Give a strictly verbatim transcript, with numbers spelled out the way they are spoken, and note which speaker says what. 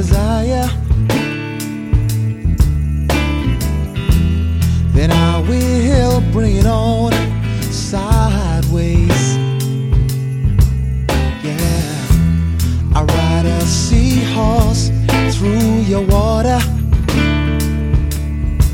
Speaker 1: desire, then I will bring it on. Silence